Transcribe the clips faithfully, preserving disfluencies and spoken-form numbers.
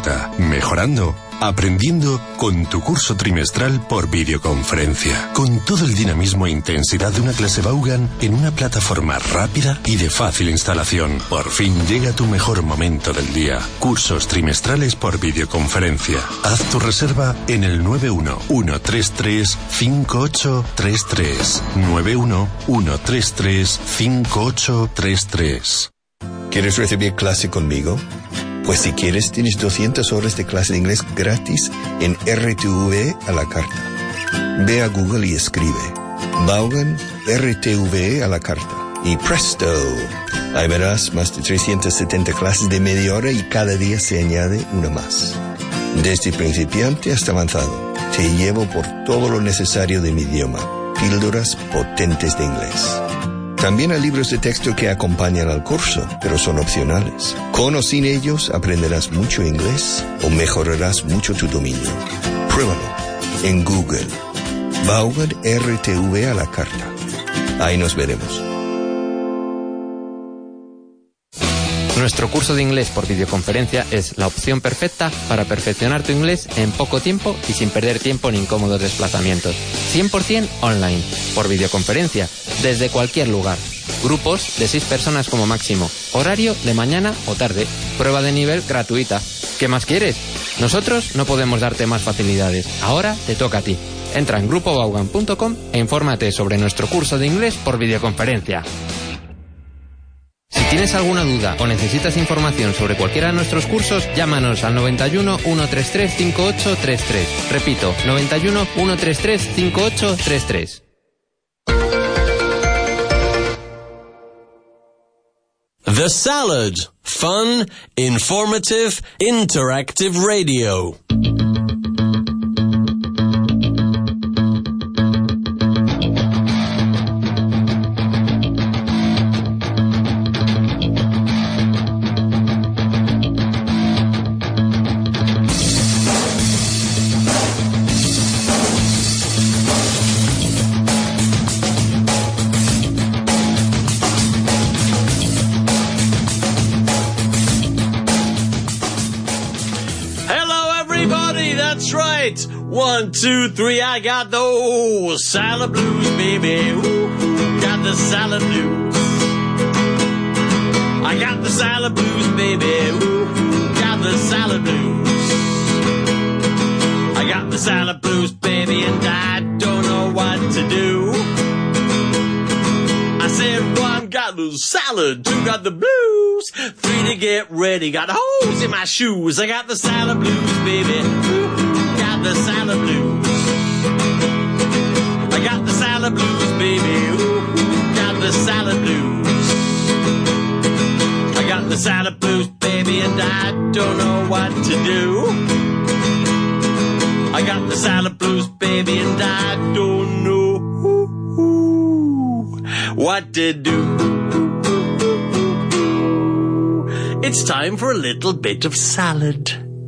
perfecta, mejorando, aprendiendo con tu curso trimestral por videoconferencia. Con todo el dinamismo e intensidad de una clase Vaughan en una plataforma rápida y de fácil instalación. Por fin llega tu mejor momento del día. Cursos trimestrales por videoconferencia. Haz tu reserva en el nueve uno uno tres tres cinco ocho tres tres. nueve uno uno tres tres cinco ocho tres tres. ¿Quieres recibir clase conmigo? Pues si quieres, tienes doscientas horas de clase de inglés gratis en R T V a la carta. Ve a Google y escribe Vaughan R T V a la carta. Y presto, ahí verás más de trescientas setenta clases de media hora y cada día se añade una más. Desde principiante hasta avanzado, te llevo por todo lo necesario de mi idioma. Píldoras potentes de inglés. También hay libros de texto que acompañan al curso, pero son opcionales. Con o sin ellos aprenderás mucho inglés o mejorarás mucho tu dominio. Pruébalo en Google. Vaughan R T V a la carta. Ahí nos veremos. Nuestro curso de inglés por videoconferencia es la opción perfecta para perfeccionar tu inglés en poco tiempo y sin perder tiempo en incómodos desplazamientos. cien por ciento online, por videoconferencia, desde cualquier lugar. Grupos de seis personas como máximo. Horario de mañana o tarde. Prueba de nivel gratuita. ¿Qué más quieres? Nosotros no podemos darte más facilidades. Ahora te toca a ti. Entra en grupo vaughan punto com e infórmate sobre nuestro curso de inglés por videoconferencia. Si tienes alguna duda o necesitas información sobre cualquiera de nuestros cursos, llámanos al noventa y uno uno tres tres cinco ocho tres tres. Repito, noventa y uno uno tres tres cinco ocho tres tres. The Salad. Fun, informative, interactive radio. One, two, three, I got those salad blues, baby. Ooh, got the salad blues. I got the salad blues, baby. Ooh, got the salad blues. I got the salad blues, baby, and I don't know what to do. I said one got the salad, two got the blues, three to get ready, got holes in my shoes. I got the salad blues, baby. Ooh, the salad blues. I got the salad blues, baby. Ooh, got the salad blues. I got the salad blues, baby, and I don't know what to do. I got the salad blues, baby, and I don't know what to do. It's time for a little bit of salad.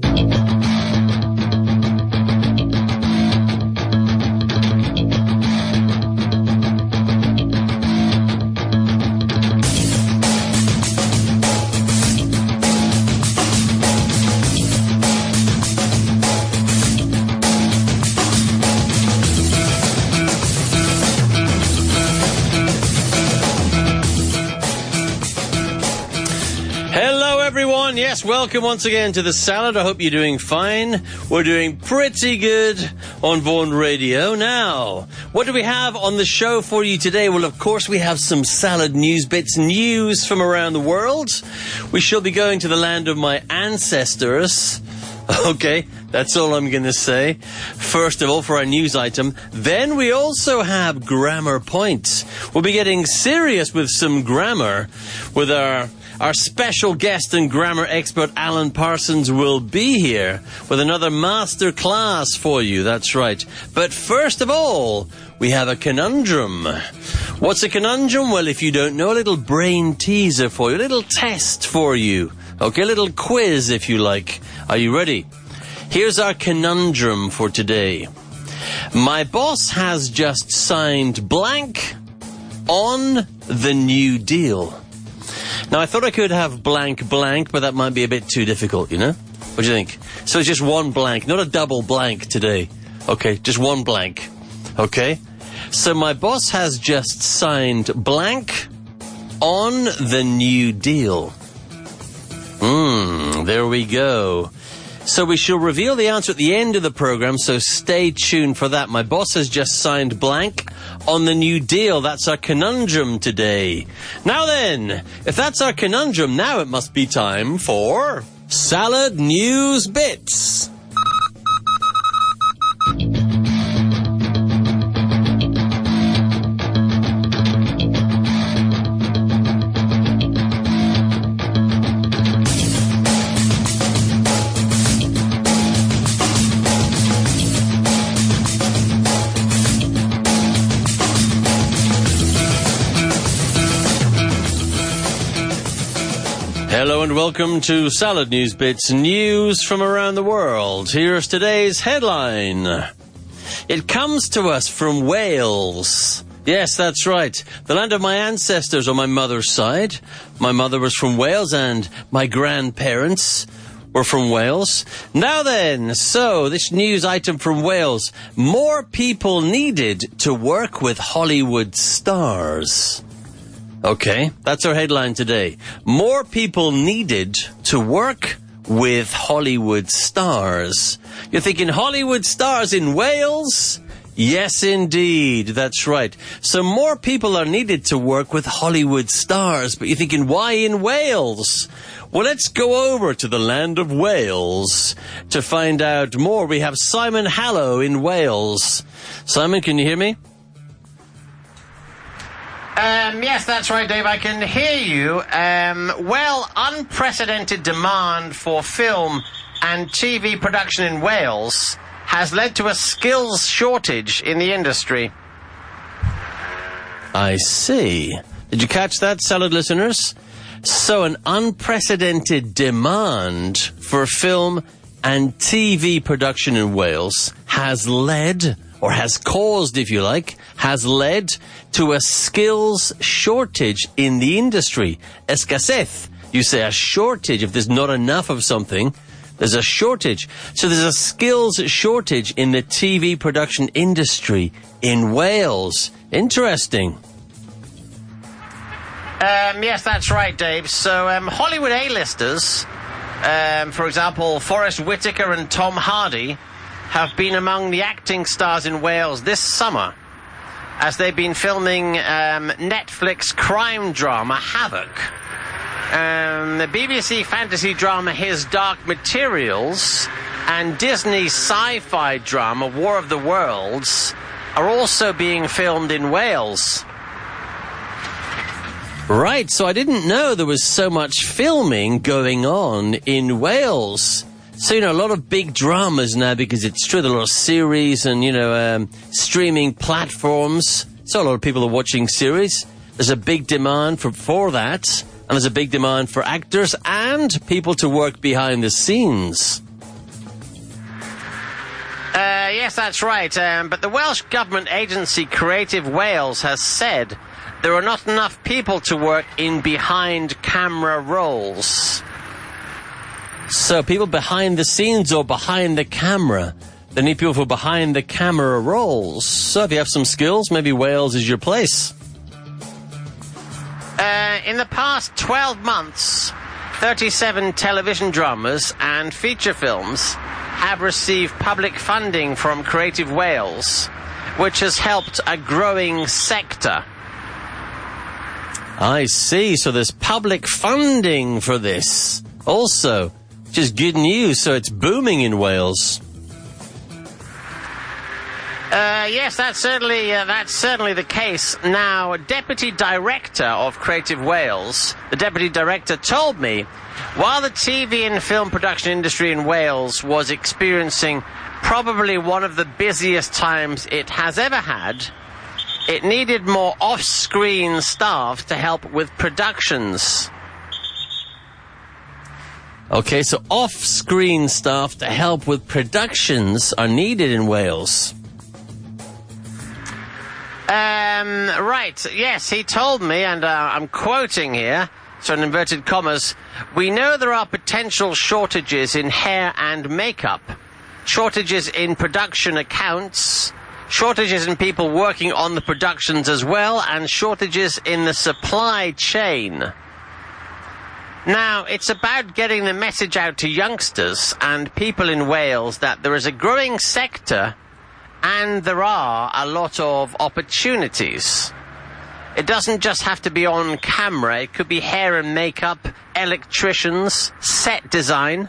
Yes, welcome once again to The Salad. I hope you're doing fine. We're doing pretty good on Vaughan Radio. Now, what do we have on the show for you today? Well, of course, we have some salad news bits, news from around the world. We shall be going to the land of my ancestors. Okay, that's all I'm going to say. First of all, for our news item. Then we also have grammar points. We'll be getting serious with some grammar with our... Our special guest and grammar expert, Alan Parsons, will be here with another master class for you. That's right. But first of all, we have a conundrum. What's a conundrum? Well, if you don't know, a little brain teaser for you, a little test for you. Okay, a little quiz, if you like. Are you ready? Here's our conundrum for today. My boss has just signed blank on the New Deal. Now, I thought I could have blank blank, but that might be a bit too difficult, you know? What do you think? So it's just one blank, not a double blank today. Okay, just one blank. Okay? So my boss has just signed blank on the New Deal. Hmm, there we go. So we shall reveal the answer at the end of the program, so stay tuned for that. My boss has just signed blank on the New Deal. That's our conundrum today. Now then, if that's our conundrum, now it must be time for Salad News Bits. Hello and welcome to Salad News Bits, news from around the world. Here's today's headline. It comes to us from Wales. Yes, that's right. The land of my ancestors on my mother's side. My mother was from Wales and my grandparents were from Wales. Now then, so this news item from Wales. More people needed to work with Hollywood stars. Okay, that's our headline today. More people needed to work with Hollywood stars. You're thinking Hollywood stars in Wales? Yes, indeed. That's right. So more people are needed to work with Hollywood stars. But you're thinking, why in Wales? Well, let's go over to the land of Wales to find out more. We have Simon Hallow in Wales. Simon, can you hear me? Um, yes, that's right, Dave. I can hear you. Um, well, unprecedented demand for film and T V production in Wales has led to a skills shortage in the industry. I see. Did you catch that, Salad listeners? So an unprecedented demand for film and T V production in Wales has led, or has caused, if you like, has led to a skills shortage in the industry. Escasez. You say a shortage. If there's not enough of something, there's a shortage. So there's a skills shortage in the T V production industry in Wales. Interesting. Um, yes, that's right, Dave. So um, Hollywood A-listers, um, for example, Forrest Whitaker and Tom Hardy, have been among the acting stars in Wales this summer as they've been filming um, Netflix crime drama Havoc. Um, the B B C fantasy drama His Dark Materials and Disney sci-fi drama War of the Worlds are also being filmed in Wales. Right, so I didn't know there was so much filming going on in Wales. So, you know, a lot of big dramas now, because it's true, there are a lot of series and, you know, um, streaming platforms. So a lot of people are watching series. There's a big demand for, for that. And there's a big demand for actors and people to work behind the scenes. Uh, yes, that's right. Um, but the Welsh Government agency Creative Wales has said there are not enough people to work in behind-camera roles. So people behind the scenes or behind the camera. They need people for behind the camera roles. So if you have some skills, maybe Wales is your place. Uh, in the past twelve months, thirty-seven television dramas and feature films have received public funding from Creative Wales, which has helped a growing sector. I see. So there's public funding for this also. Which is good news, so it's booming in Wales. Uh, yes, that's certainly uh, that's certainly the case. Now, Deputy Director of Creative Wales, the Deputy Director told me, while the T V and film production industry in Wales was experiencing probably one of the busiest times it has ever had, it needed more off-screen staff to help with productions. Okay, so off-screen staff to help with productions are needed in Wales. Um, right, yes, he told me, and uh, I'm quoting here, so in inverted commas, We know there are potential shortages in hair and makeup, shortages in production accounts, shortages in people working on the productions as well, and shortages in the supply chain. Now, it's about getting the message out to youngsters and people in Wales that there is a growing sector and there are a lot of opportunities. It doesn't just have to be on camera. It could be hair and makeup, electricians, set design.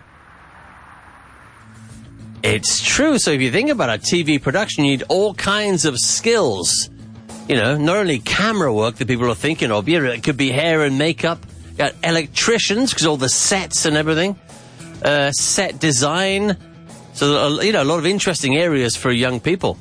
It's true. So if you think about a T V production, you need all kinds of skills. You know, not only camera work that people are thinking of, you know, it could be hair and makeup. You got electricians, because all the sets and everything. Uh, set design. So, you know, a lot of interesting areas for young people.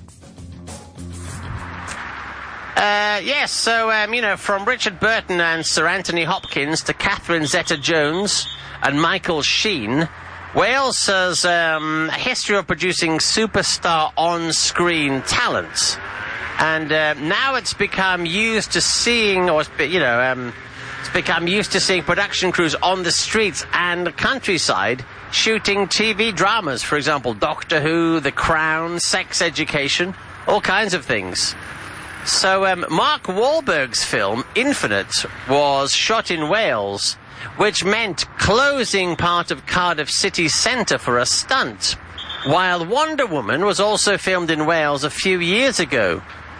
Uh, yes, so, um, you know, from Richard Burton and Sir Anthony Hopkins to Catherine Zeta-Jones and Michael Sheen, Wales has um, a history of producing superstar on-screen talent. And uh, now it's become used to seeing, or, you know, um, it's become used to seeing production crews on the streets and the countryside shooting T V dramas, for example, Doctor Who, The Crown, Sex Education, all kinds of things. So um, Mark Wahlberg's film, Infinite, was shot in Wales, which meant closing part of Cardiff city centre for a stunt, while Wonder Woman was also filmed in Wales a few years ago.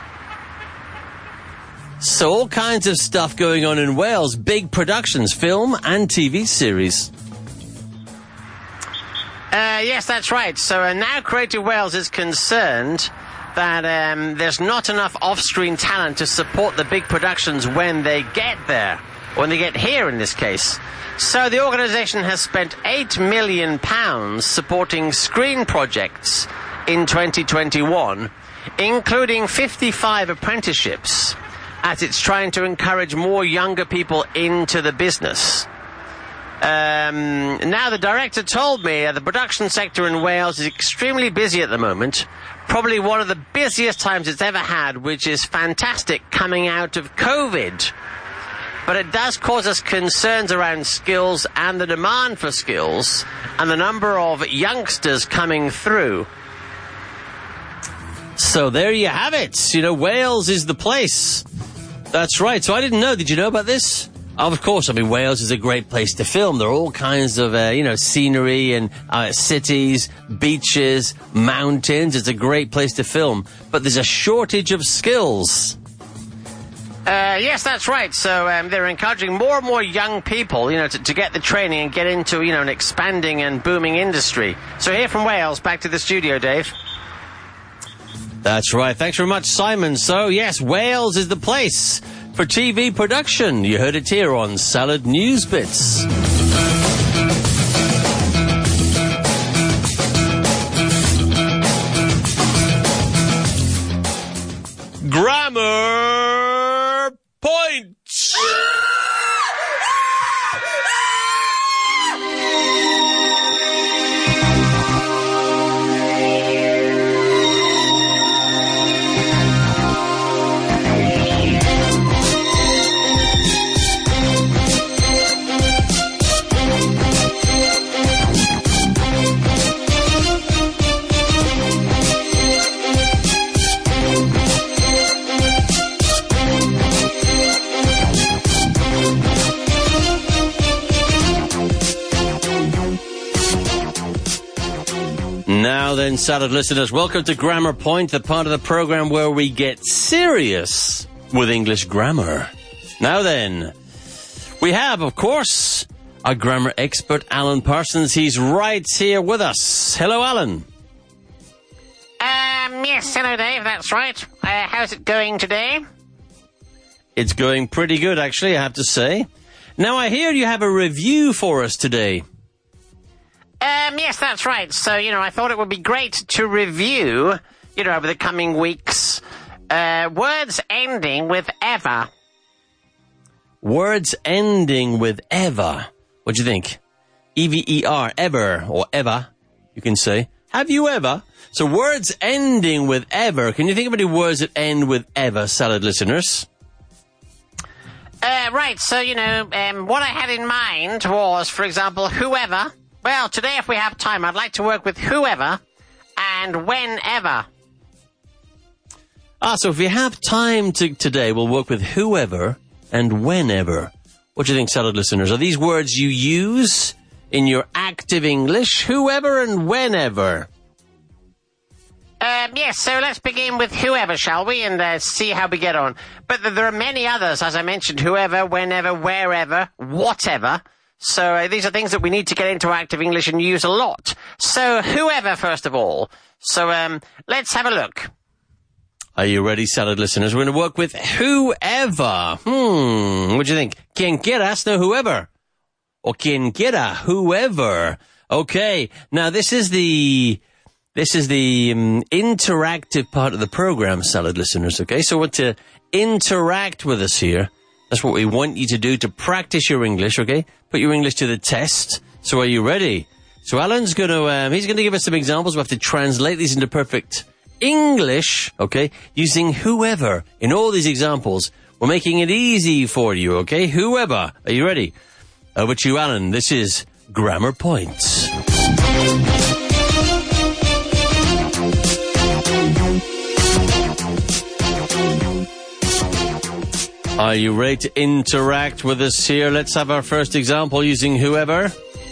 So all kinds of stuff going on in Wales, big productions, film and T V series. Uh, yes, that's right. So uh, now Creative Wales is concerned that um, there's not enough off-screen talent to support the big productions when they get there, when they get here in this case. So the organisation has spent eight million pounds supporting screen projects in twenty twenty-one, including fifty-five apprenticeships, as it's trying to encourage more younger people into the business. Um, now, the director told me uh, the production sector in Wales is extremely busy at the moment, probably one of the busiest times it's ever had, which is fantastic coming out of COVID. But it does cause us concerns around skills and the demand for skills and the number of youngsters coming through. So there you have it. You know, Wales is the place. That's right. So I didn't know. Did you know about this? Of course, I mean, Wales is a great place to film. There are all kinds of, uh, you know, scenery and uh, cities, beaches, mountains. It's a great place to film. But there's a shortage of skills. Uh, yes, that's right. So um, they're encouraging more and more young people, you know, to, to get the training and get into, you know, an expanding and booming industry. So here from Wales, back to the studio, Dave. That's right. Thanks very much, Simon. So, yes, Wales is the place for T V production. You heard it here on Salad News Bits. Grammar Points! Now then, Salad listeners, welcome to Grammar Point, the part of the program where we get serious with English grammar. Now then, we have, of course, our grammar expert, Alan Parsons. He's right here with us. Hello, Alan. Um, yes, hello, Dave, that's right. Uh, how's it going today? It's going pretty good, actually, I have to say. Now, I hear you have a review for us today. Um, yes, that's right. So, you know, I thought it would be great to review, you know, over the coming weeks, uh, words ending with ever. Words ending with ever. What do you think? E V E R, ever, or ever, you can say. Have you ever? So words ending with ever. Can you think of any words that end with ever, Salad listeners? Uh, right, so, you know, um, what I had in mind was, for example, whoever. Well, today, if we have time, I'd like to work with whoever and whenever. Ah, so if we have time to, today, we'll work with whoever and whenever. What do you think, salad listeners? Are these words you use in your active English? Whoever and whenever. Um, yes, so let's begin with whoever, shall we, and uh, see how we get on. But th- there are many others, as I mentioned, whoever, whenever, wherever, whatever. So uh, these are things that we need to get into active English and use a lot. So whoever, first of all. So um, let's have a look. Are you ready, salad listeners? We're going to work with whoever. Hmm, what do you think? Quien quieras, no whoever. Or quien quiera, whoever. Okay, now this is the... This is the um, interactive part of the program, salad listeners, okay? So what to interact with us here. That's what we want you to do to practice your English, okay? Put your English to the test. So are you ready? So Alan's going to, um, he's going to give us some examples. We have to translate these into perfect English, okay? Using whoever in all these examples. We're making it easy for you, okay? Whoever. Are you ready? Over to you, Alan. This is Grammar Points. Are you ready to interact with us here? Let's have our first example using whoever.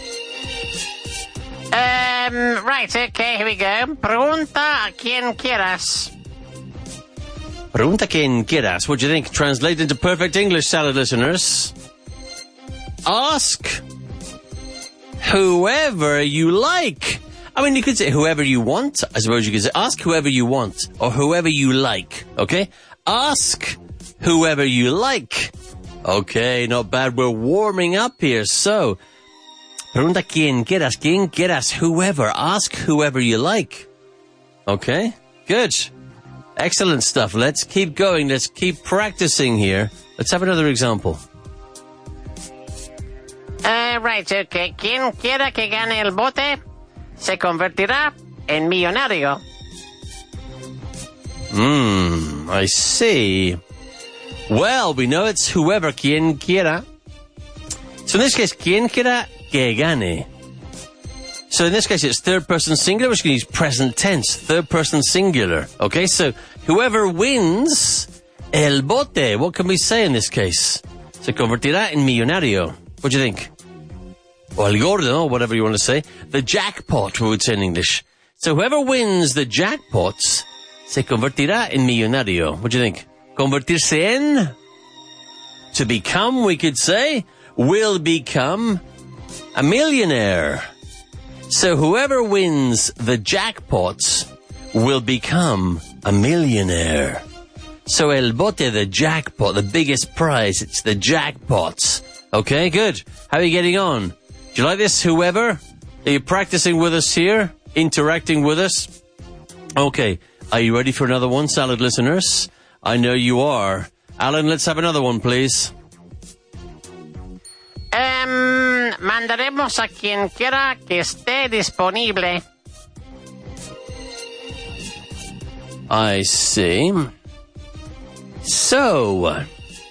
Um, right, okay, here we go. Pregunta a quien quieras. Pregunta a quien quieras. What do you think? Translate into perfect English, salad listeners. Ask whoever you like. I mean, you could say whoever you want. I suppose you could say ask whoever you want or whoever you like, okay? Ask whoever you like. Okay, not bad. We're warming up here. So, pregunta quien quieras, quien quieras, whoever. Ask whoever you like. Okay, good. Excellent stuff. Let's keep going. Let's keep practicing here. Let's have another example. Uh, right, okay. Quien quiera que gane el bote se convertirá en millonario. Hmm, I see. Well, we know it's whoever, quien quiera. So in this case, quien quiera que gane. So in this case, it's third person singular. We're just going to use present tense, third person singular. Okay, so whoever wins el bote. What can we say in this case? Se convertirá en millonario. What do you think? Or el gordo, or whatever you want to say. The jackpot, we would say in English. So whoever wins the jackpots se convertirá en millonario. What do you think? Convertirse en, to become, we could say, will become a millionaire. So whoever wins the jackpots will become a millionaire. So el bote, the jackpot, the biggest prize, it's the jackpots. Okay, good. How are you getting on? Do you like this, whoever? Are you practicing with us here? Interacting with us? Okay. Are you ready for another one, salad listeners? I know you are. Alan, let's have another one, please. Um, mandaremos a quien quiera que esté disponible. I see. So,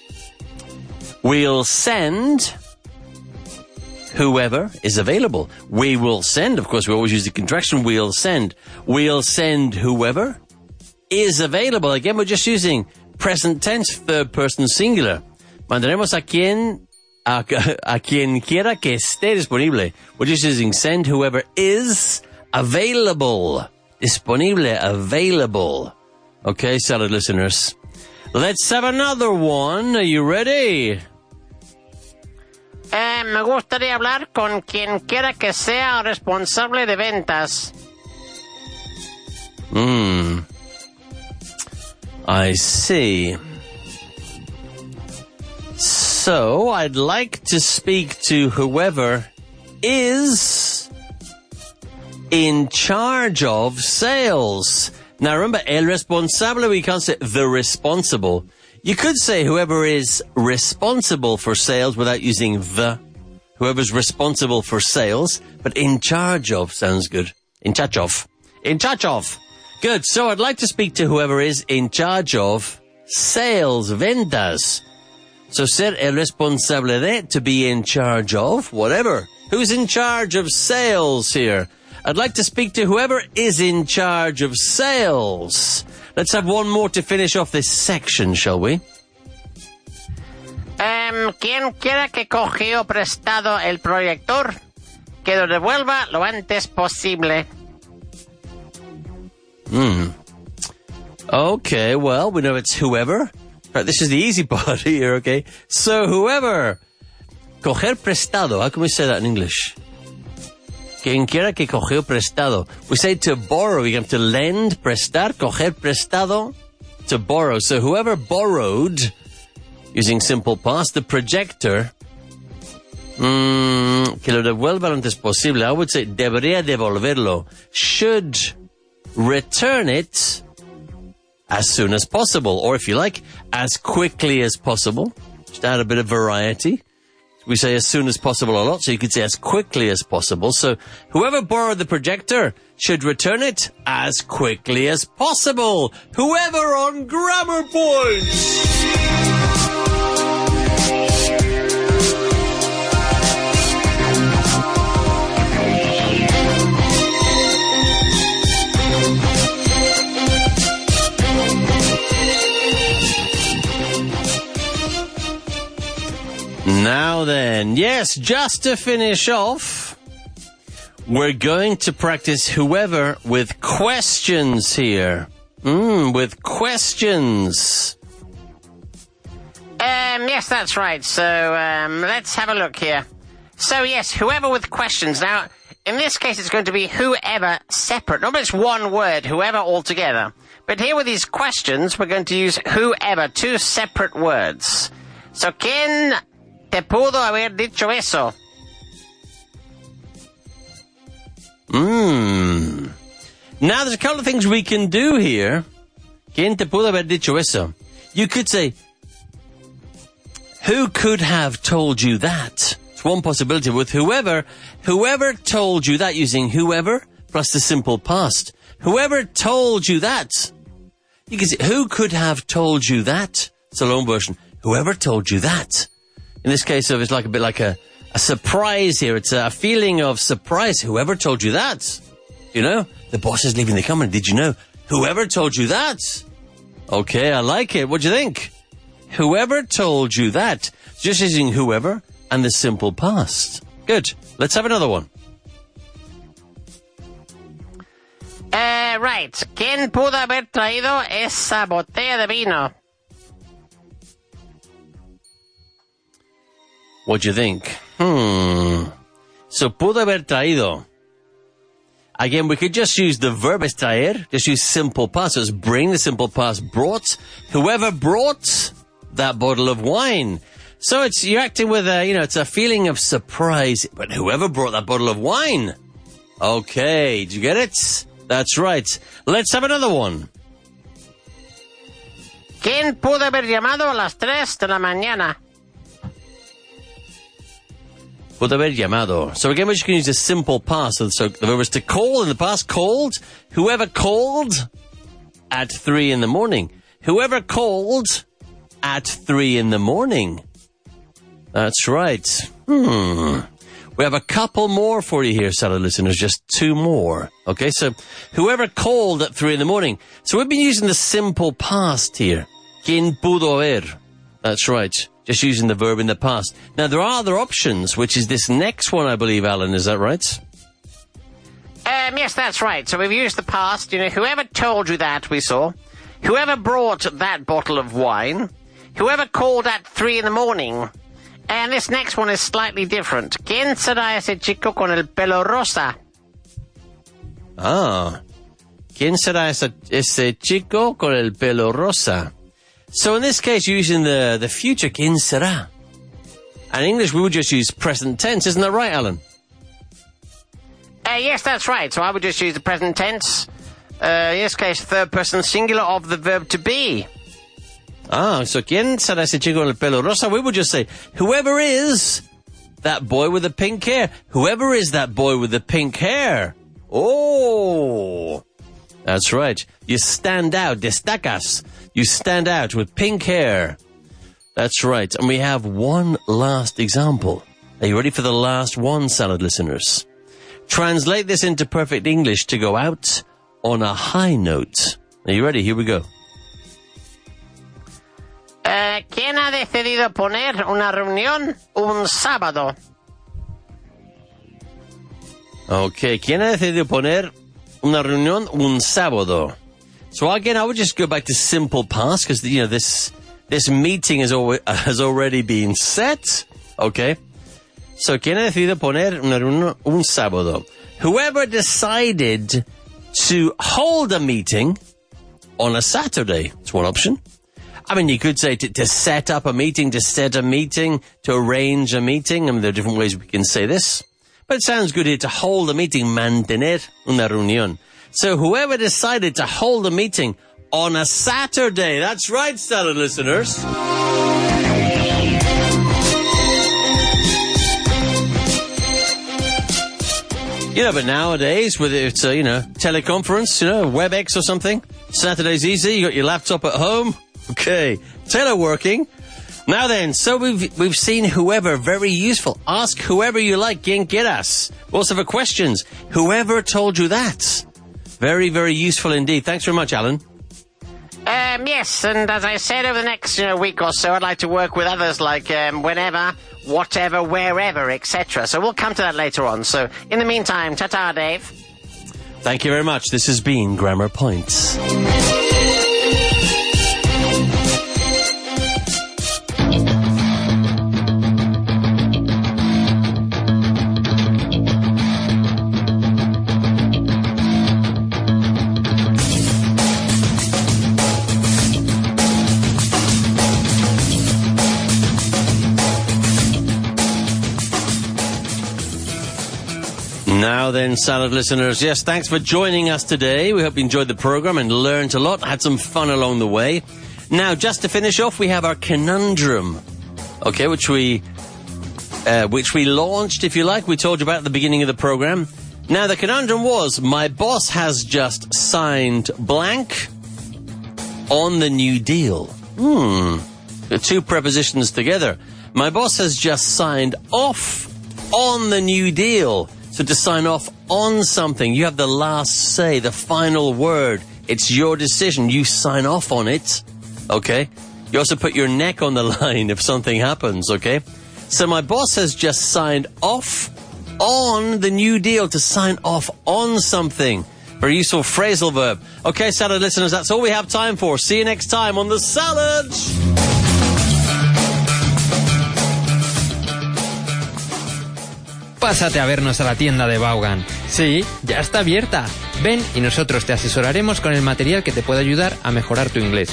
we'll send whoever is available. We will send, of course, we always use the contraction, we'll send. We'll send whoever is available. Again, we're just using present tense, third person singular. Mandaremos a quien, a, a quien quiera que esté disponible. We're just using send whoever is available. Disponible, available. Okay, salad listeners. Let's have another one. Are you ready? Eh, me gustaría hablar con quien quiera que sea responsable de ventas. Hmm. I see. So, I'd like to speak to whoever is in charge of sales. Now remember, el responsable, we can't say the responsible. You could say whoever is responsible for sales without using the. Whoever's responsible for sales, but in charge of sounds good. In charge of. In charge of. Good. So I'd like to speak to whoever is in charge of sales, ventas. So ser el responsable de, to be in charge of, whatever. Who's in charge of sales here? I'd like to speak to whoever is in charge of sales. Let's have one more to finish off this section, shall we? Um, quien quiera que cogió prestado el proyector, que lo devuelva lo antes posible. Hmm. Okay, well, we know it's whoever. Right, this is the easy part here, okay? So, whoever. Coger prestado. How can we say that in English? Quien quiera que cogió prestado. We say to borrow. You have to lend, prestar, coger prestado, to borrow. So, whoever borrowed, using simple past, the projector, mm, que lo devuelva lo antes posible. I would say debería devolverlo. Should return it as soon as possible, or if you like, as quickly as possible. Just add a bit of variety. We say as soon as possible a lot, so you could say as quickly as possible. So whoever borrowed the projector should return it as quickly as possible. Whoever on Grammar Points! Now then, yes, just to finish off, we're going to practice whoever with questions here. Mm, with questions. Um, yes, that's right. So, um, let's have a look here. So, yes, whoever with questions. Now, in this case, it's going to be whoever separate. Not it's one word, whoever altogether. But here with these questions, we're going to use whoever, two separate words. So, ¿quién te pudo haber dicho eso? Hmm. Now, there's a couple of things we can do here. ¿Quién te pudo haber dicho eso? You could say, who could have told you that? It's one possibility. With whoever, whoever told you that, using whoever plus the simple past. Whoever told you that. You can say, who could have told you that? It's a long version. Whoever told you that. In this case, it's like a bit like a, a surprise here. It's a feeling of surprise. Whoever told you that? You know, the boss is leaving the company. Did you know? Whoever told you that? Okay, I like it. What do you think? Whoever told you that? Just using whoever and the simple past. Good. Let's have another one. Uh, right. ¿Quién pudo haber traído esa botella de vino? What do you think? Hmm. So, pudo haber traído. Again, we could just use the verb es traer. Just use simple past. So it's bring, the simple past brought. Whoever brought that bottle of wine. So it's, you're acting with a, you know, it's a feeling of surprise. But whoever brought that bottle of wine. Okay. Did you get it? That's right. Let's have another one. ¿Quién pudo haber llamado a las tres de la mañana? Pudo haber llamado. So again, we just can use a simple past. So, so the verb is to call in the past, called. Whoever called at three in the morning. Whoever called at three in the morning. That's right. Hmm. We have a couple more for you here, salad listeners. Just two more. Okay, so whoever called at three in the morning. So we've been using the simple past here. ¿Quién pudo haber? That's right. Just using the verb in the past. Now, there are other options, which is this next one, I believe, Alan. Is that right? Um, yes, that's right. So we've used the past. You know, whoever told you that, we saw. Whoever brought that bottle of wine. Whoever called at three in the morning. And this next one is slightly different. ¿Quién será ese chico con el pelo rosa? Ah. ¿Quién será ese, ese chico con el pelo rosa? So in this case, you're using the, the future, ¿quién será? And in English, we would just use present tense. Isn't that right, Alan? Uh, yes, that's right. So I would just use the present tense. Uh, in this case, third person singular of the verb to be. Ah, so ¿quién será ese chico con el pelo rosa? We would just say, whoever is that boy with the pink hair. Whoever is that boy with the pink hair. Oh, that's right. You stand out, destacas. You stand out with pink hair. That's right. And we have one last example. Are you ready for the last one, salad listeners? Translate this into perfect English to go out on a high note. Are you ready? Here we go. Uh, ¿Quién ha decidido poner una reunión un sábado? Okay, ¿quién ha decidido poner una reunión un sábado? So again, I would just go back to simple past because, you know, this this meeting has, al- has already been set. Okay. So, ¿quién ha decidido poner una reunión un sábado? Whoever decided to hold a meeting on a Saturday. It's one option. I mean, you could say to, to set up a meeting, to set a meeting, to arrange a meeting. I mean, there are different ways we can say this. But it sounds good here to hold a meeting, mantener una reunión. So whoever decided to hold a meeting on a Saturday. That's right, salad listeners. You know, but nowadays, whether it's a, you know, teleconference, you know, WebEx or something, Saturday's easy, you got your laptop at home. Okay. Teleworking. Now then, so we've we've seen whoever, very useful. Ask whoever you like, quien quieras. We also have questions. Whoever told you that. Very, very useful indeed. Thanks very much, Alan. Um, yes, and as I said, over the next you know, week or so, I'd like to work with others like um, whenever, whatever, wherever, et cetera. So we'll come to that later on. So in the meantime, ta-ta, Dave. Thank you very much. This has been Grammar Points. Now then, salad listeners, yes, thanks for joining us today. We hope you enjoyed the program and learned a lot, had some fun along the way. Now, just to finish off, we have our conundrum, okay, which we uh, which we launched, if you like. We told you about at the beginning of the program. Now, the conundrum was, my boss has just signed blank on the New Deal. Hmm, the two prepositions together. My boss has just signed off on the New Deal. So to sign off on something, you have the last say, the final word. It's your decision. You sign off on it, okay? You also put your neck on the line if something happens, okay? So my boss has just signed off on the New Deal, to sign off on something. Very useful phrasal verb. Okay, salad listeners, that's all we have time for. See you next time on The Salad. Pásate a vernos a la tienda de Vaughan. Sí, ya está abierta. Ven y nosotros te asesoraremos con el material que te puede ayudar a mejorar tu inglés.